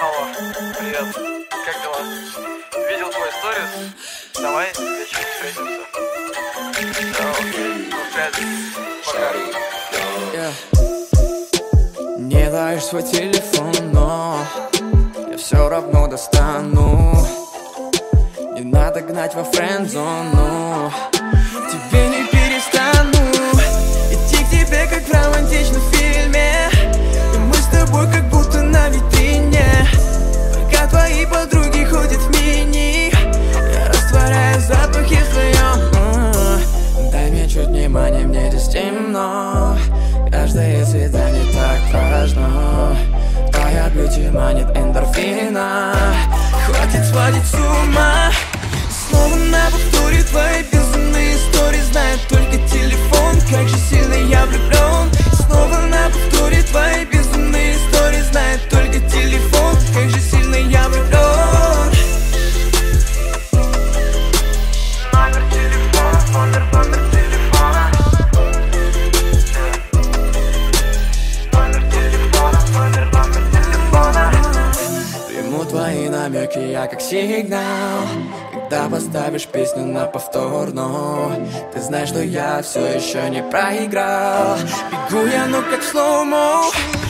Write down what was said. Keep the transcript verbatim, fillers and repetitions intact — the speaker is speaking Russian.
Алло, привет, как дела? Видел твой сторис? Давай вечером встретимся. Да, окей, до связи. Пока. Yeah. Не даешь свой телефон, но я все равно достану. Не надо гнать во френд-зону, тебе не перестану идти к тебе, как в романтичном фильме. И мы с тобой как будто на витрине. Пока твои подруги ходят в мини, я растворяю запахи вдвоем. Дай мне чуть внимания, мне здесь темно. Каждое свидание так важно. Твоя бьюти манит эндорфина. Хватит сводить с ума. Снова на повторе твои безумные истории. Знает только телефон, как же сильно я влюблен. Снова на повторе твои безумные истории. Знает только телефон, как же сильно я влюблен. Номер телефона, номер, номер телефона. Номер телефона, номер, номер телефона. Приму твои намеки, я как сигнал. Когда поставишь песню на повтор, но ты знаешь, что я все еще не проиграл. Бегу я, ну как в слоумо.